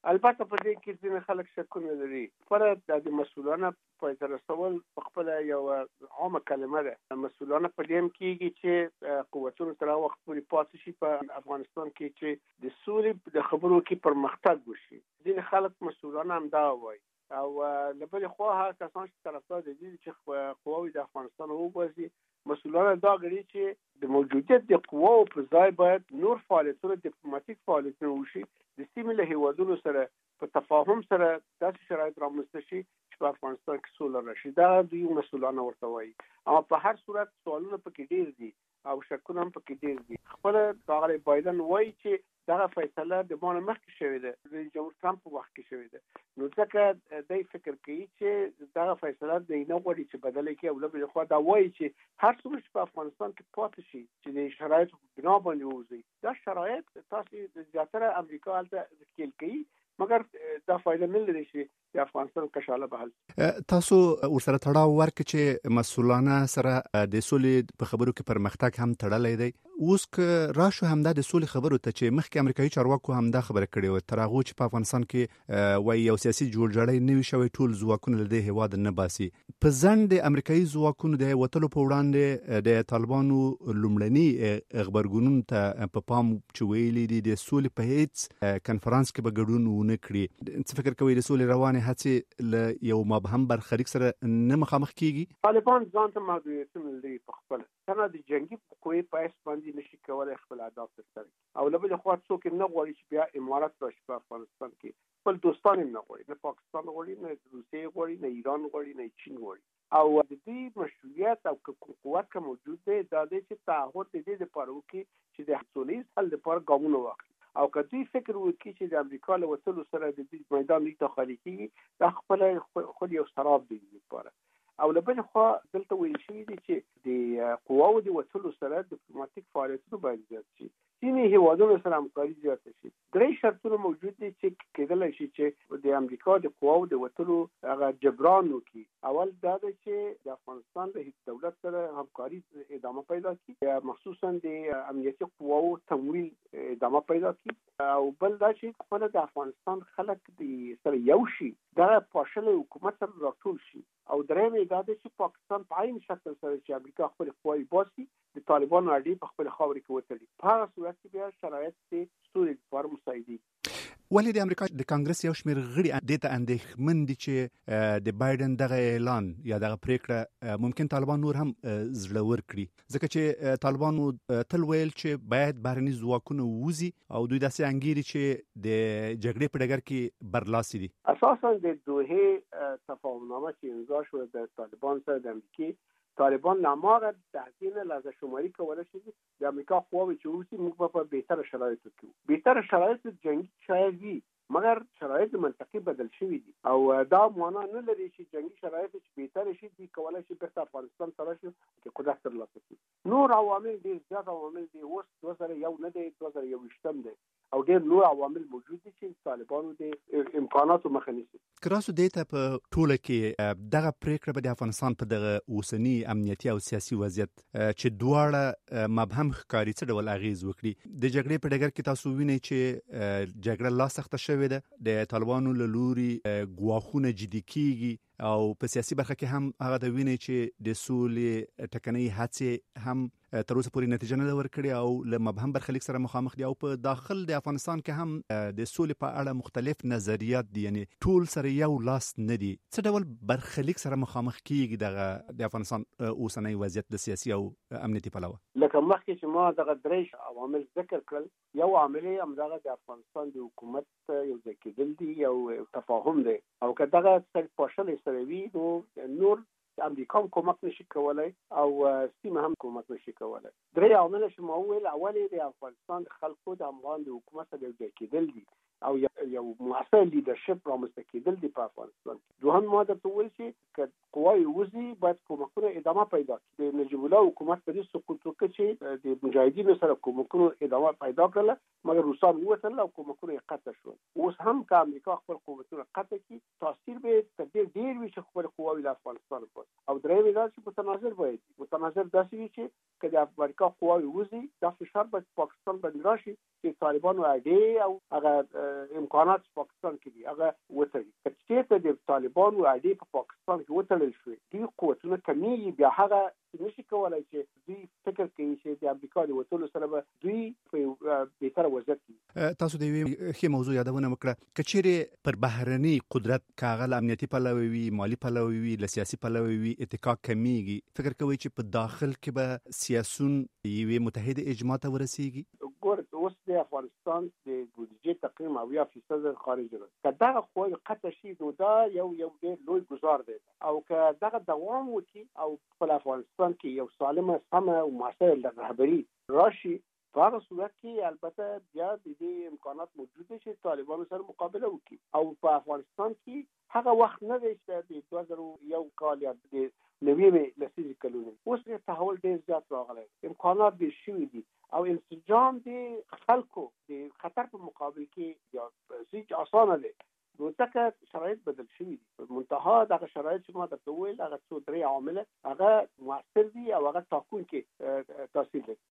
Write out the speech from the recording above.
البته په دې کې ځینې خلک شکونه لري. خپله د مسؤلانه پای ته رسول په خپله یو عامه کلمه ده. مسؤلانه په دې هم کېږي چې قوتونو تر هغه وخت پورې پاتې شي په افغانستان کې چې د سولې د خبرو کې پرمختګ وشي. ځینې خلک مسؤلانه همدا وایي او له بلې خوا هغه کسان چې طرفدار دي چې قواوې د افغانستان وباسي، مسؤلانه دا ګڼي چې د موجودیت د قواو په ځای باید نور فعالیتونه، ډیپلوماټیک فعالیتونه وشي، د سیمې له هیوادونو سره په تفاهم سره داسې شرایط رامنځته شي چې په افغانستان کې سوله راشي. دا دوی مسؤلانه ورته وایي. اما په هر صورت سوالونه پکې ډېر دي او شکونه هم پکې ډېر دي. خپله ښاغلی بایدن وایي چې دغه فیصله د ما نه مخکې شوې ده، رئیس جمهور ټرمپ په وخت کې شوې ده. نو ځکه دی فکر کوي چې دغه فیصله دی نه غواړي چې بدله کړي او له بلې خوا دا وایي چې هر څومره چې په افغانستان کې پاتې شي چې د شرایطو په بنا باندې ووځي، دا شرایط تاسې زیاتره امریکا هلته ښکېل کوي، مګر دا فایده نه لري چې د افغانستان کشاله بحل. تاسو ورسره تړاو ورکړئ چې مسؤلانه سره د سولې په خبرو کې پرمختګ هم تړلی دی. اوس که راشو همدا د سولې خبرو ته چې مخکې امریکایي چارواکو همدا خبره کړې وه، تر هغو چې په افغانستان کې وایي یو سیاسي جوړجاړی نه وي شوی، ټول ځواکونه له دې هېواد نه باسي. په ځنډ د امریکایي ځواکونو د وتلو په وړاندې د طالبانو لومړني غبرګونونو ته په پام چې ویلي دي د سولې په هیڅ کنفرانس کې به ګډون ونه کړي. څه فکر کوئ د سولې روانې هڅې له یو مبهم برخلیک سره نه مخامخ کیږي؟ طالبان ځان ته محدودیتونه لري په خپله. کنه د جنګي قوې په اساس باندې نشي کولی خپل اهداف ترسره کړي او له بلې خوا څوک نه غواړي چې بیا امارات راشي په افغانستان کې. خپل دوستان هم نه غواړي، نه پاکستان غواړي، نه روسیې غواړي، نه ایران غواړي، نه چین غواړي. او د دې مشروعیت او قوت که موجود دی، دا دی چې تعهد د دې لپاره وکړي چې د سولیز حل لپاره ګامونه واخلي. او که دوی فکر وکړي چې د امریکا له وتلو سره د دې میدان دوی ته خالي کېږي، دا خپله خود یو سراب دی لپاره. او له بلې خوا دلته ویل شوي دي چې د قواو د وتلو سره ډیپلوماټیک فعالیتونه باید زیات شي، ځینې هیوادونو سره همکاري زیاته شي. درې شرطونه موجود دي چې کېدلی شي چې د امریکا د قواو د وتلو هغه جبران وکړي. اول دا ده چې د افغانستان د هیڅ دولت سره همکاري ادامه پیدا کړي، مخصوصا د امنیتي قواو تمویل ادامه پیدا کړي. او بل دا چې خپله د افغانستان خلک د سره یو شي، دغه پاشلی حکومت سره راټول شي. او درېیم دا ده چې پاکستان په عین شکل سره چې امریکا خپل قواوې باسي، د طالبانو اډې په خپل خاورې کې وتړي. په هغه صورت کې بیا شرایط د سولې لپاره مساعدي. ولې د امریکا د کانګرس یو شمېر غړي دې ته اندېښمن دي چې د بایدن دغه اعلان یا دغه پریکړه ممکن طالبان نور هم زړور کړي، ځکه چې طالبانو تل ویل چې باید بهرني ځواکونه ووځي او دوی داسې انګیري چې د جګړې په ډګر کې برلاسي دي. اساسا د دوحې تفاهمنامه چې امضا شوه د طالبان سره د امریکې، طالبان ناماغه تحسین لحظه شماری کولی شي د امریکا قواوې چې ووځي، موږ په بهتره شرایطو کې وو. بهتره شرایط جنګي شاید وي، مګر شرایط منطقي بدل شوي دي. او دا معنا نه لري چې جنګي شرایط چې بهتره شي دوی کولی شي بیرته افغانستان ته راشي چې قدرت ترلاسه کړي. نور عوامل ډېر زیات عوامل دي. اوس 2001 نه دی، 2021 دی او ډېر نور عوامل موجود دي چې طالبانو د امکاناتو مخه نیسي. کراسو دې ته په ټوله کې دغه پریکړه به د افغانستان په دغه اوسني امنیتي او سیاسي وضعیت چې دواړه مبهم ښکاري څه ډول اغیز وکړي؟ د جګړې په ډګر کې تاسو وینئ چې جګړه لا سخته شوې ده، د طالبانو له لوري ګواښونه جدي کیږي او په سیاسي برخه کې هم هغه د وینئ چې د سولې ټکنۍ هڅې هم تر اوسه پورې نتیجه نه ده ورکړې او له مبهم برخلیک سره مخامخ دي. او په داخل د افغانستان کې هم د سولې په اړه مختلف نظریات دي، یعنی ټول سره یو لاس نه دي. څه ډول برخلیک سره مخامخ کیږي دغه د افغانستان اوسنی وضعیت د سیاسي او امنیتي پلوه؟ لکه مخکې چې ما دغه درې عوامل ذکر کړل، یو عامل یې همدغه د افغانستان د حکومت یو ځای کېدل دي، یو تفاهم دی. او که دغه پاشلی سره وي نو نور امریکا هم کمک نشي کولای او سیمه هم کمک نشي کولای. درې عوامل چې ما وویل، اول یې د افغانستان د خلکو د افغان د حکومت سره یو ځای کېدل دي او یو مؤثر لیدرشپ رامنځته کېدل دي په افغانستان. دوهم ما درته وویل چې که قواوې وځي باید کومکونه ادامه پیدا کړي. د نجیب الله حکومت په دې سقوط وکړ چې د مجاهدینو سره کومکونو ادامه پیدا کړله، مګر روسان ووتل او کومکونه یې قطع شول. اوس هم که امریکا خپل قوتونه قطع کړي، تاثیر به تر دې ډېر وي چې خپل قواوې له افغانستان وباسي. او درېیم دا چې متناظر باید متناظر داسې وي چې که د امریکا قواوې وځي، دا فشار به پاکستان باندې راشي چې طالبانو اډې او هغه امکانات پاکستان کې دي هغه وتړي. چې د طالبانو اړې په پاکستان کې وتړل شوې دوی قوتونه کمیږي بیا هغه نشي کولای چې دوی فکر کوي چې د امریکا د وټولو سره به دوی په بهتر وضعیت کې. تاسو د یوې ښه موضوع یادونه وکړه کچېره پر بهرني قدرت کاغل امنیتي پلوي وي مالی پلوي وي سیاسي پلوي وي اتکا کمیږي فکر کوي چې په داخل کې به سیاسون یوې متحده اجماع ته ورسیږي. ګور اوس د افغانستان د بودیجې تقریبا 80% خارج راځي. کله خو قطع شي نو دا یو ډېر لوی گزار دی او که دغه دوام وکړي او په افغانستان کې یو سالمه سمه او معاصره رهبري راشي په هغه صورت کې البته بیا د دې امکانات موجود دي چې طالبانو سره مقابله وکړي او په افغانستان کې هغه وخت نه دی چې د 2001 کال یا د 90 لسیزې کلونه اوس یې تحول ډېر زیات راغلی امکانات ډېر شوي دي او انسجام د خلکو د خطر په مقابل کې یا هیڅ اسانه دی نو ځکه شرایط بدل شوي دي منتها دغه شرایط چې ما درته وویل هغه څو درې عوامل هغه مؤثر دي او هغه ټاکونکي تاثیر لري.